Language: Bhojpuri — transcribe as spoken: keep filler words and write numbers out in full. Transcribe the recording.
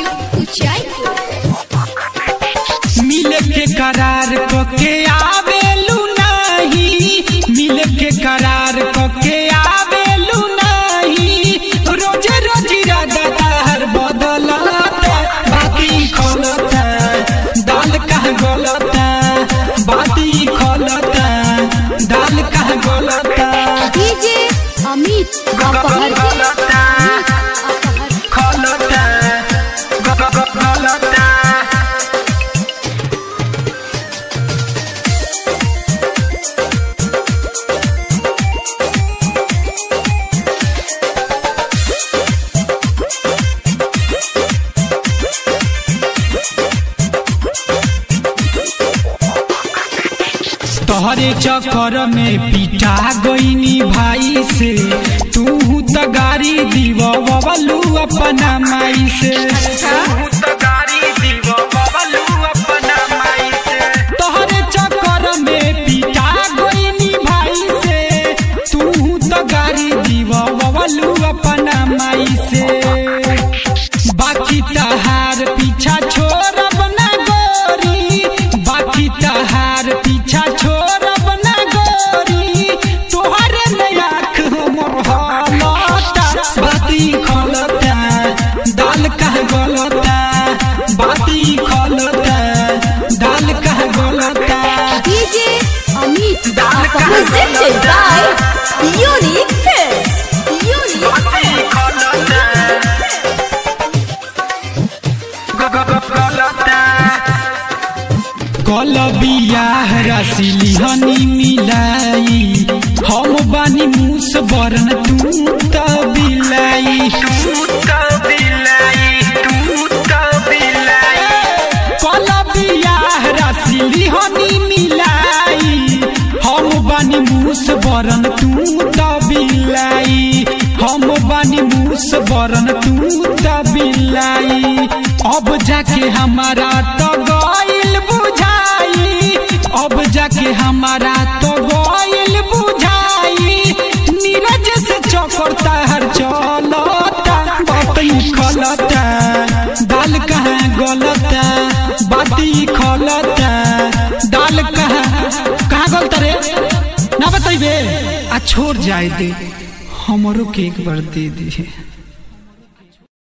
मिले के करार के आवेलू नहीं, मिले के करार के आवेलू नहीं, रोजे रोज इरादा हर बदलता, बाती खोलता दाल कहाँ गलता, बाती खोलता दाल कहाँ गलता। डीजे अमित गलता खोलता गलता। तोहरे चक्कर में पिटा गईनी भाई से, तू तो गाड़ी दीवलू अपना माई से, तोहरे चक्कर में पिटा गईनी भाई से, तू तो गाड़ी दीवलू अपना माई से। बाकी तहार पीछा छोड़ब ना गोरी, बाकी तहार पीछा छोड़ दाल कहाँ गलता, बाती खोलता दाल कहाँ गलता। डीजे अमित दाल presented by Unique Films. Unique कल बियाह रसीली हनी मिलाई, हम बानी मूस बरन तू तो बिलाई, कल बियाह रसीली हनी मिलाई, हम बानी मूस बरन तू तो बिलाई, हम बानी मूस बरन तू तो बिलाई। अब जाके हमारा तो गइल बुझाई, अब जाके हमारा तो गइल बुझाई, नीरज से चौकरता हर चलता, बाती खोलता दाल कहाँ गलता, बाती खोलता दाल कहाँ कहाँ गलता रे ना बताइबे। आ छोड़ जाए दे, हमरो के एक बार दे दी।